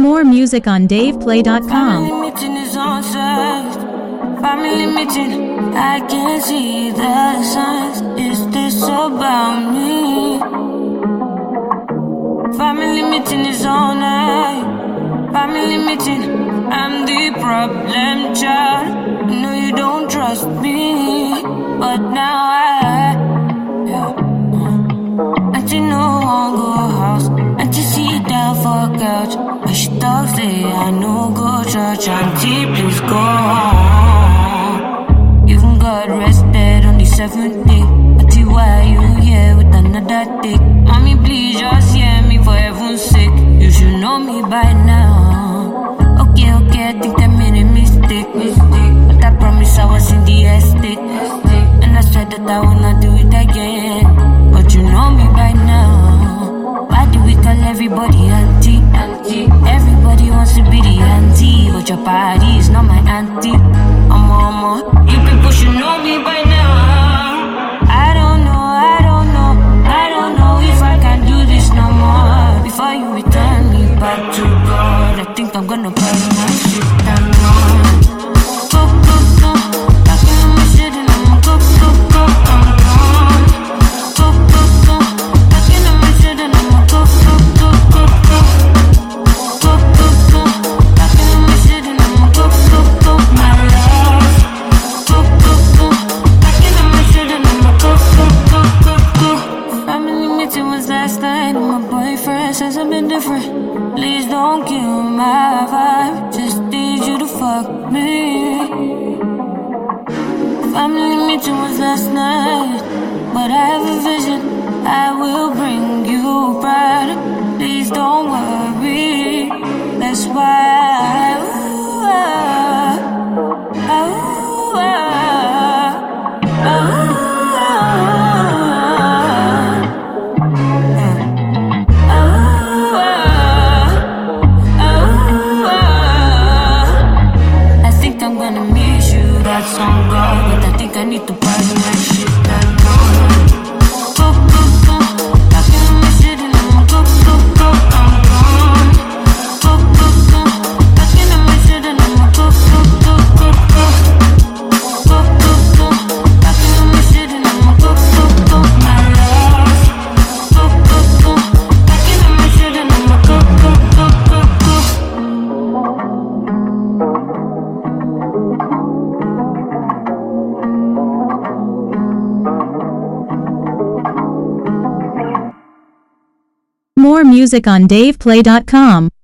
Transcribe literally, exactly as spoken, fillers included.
More music on dave play dot com. Family meeting is on site. Family meeting, I can see the signs. Is this about me? Family meeting is on night. Family meeting, I'm the problem child. I know you don't trust me, but now I, yeah. Auntie no one go house. Auntie sit down for couch. When she talks, say I no go church. Auntie please go home. Even God rested on the seventh day. Auntie why you here with another dick? Mommy please just hear me for heaven's sake. You should know me by now. Okay, okay, I think I made a mistake, mistake. But I promise I was in the estate, and I said that I will not do it again. But you know me by now. Why do we call everybody auntie? Auntie. Everybody wants to be the auntie, but your party is not my auntie. I'm mama. You people should know me by now. I don't know, I don't know, I don't know if I can do this no more. Before you return me back to God, I think I'm gonna burn my shit down. Go, go, go. Back in my shit and I'ma go, go, go. I'm gone. Go, go, go. Back in my shit and I'ma go, go, go, go, go. Go, go, go. Back in my shit and I'ma go, go, go. My love. Go, go, go. Back in my shit and I'ma go, go, go, go, go. Family meeting was last night and my boyfriend says I've been different. Please don't kill my vibe. Just need you to fuck me. Family meeting was last night, but I have a vision. I will bring you pride. Please don't worry. That's why. Ooh, ah, ooh, ah, ooh, song go, but I think I need to party my shit down. Go, go, go. Back in my shit and I'ma go, go, go. I'm gone. Go, go, go. Back in my shit and I'ma go, go, go, go, go. Go, go, go. Back in my shit and I'ma go, go, go. My love. Go, go, go. Back in my shit and I'ma go, go, go, go, go. More music on dave play dot com.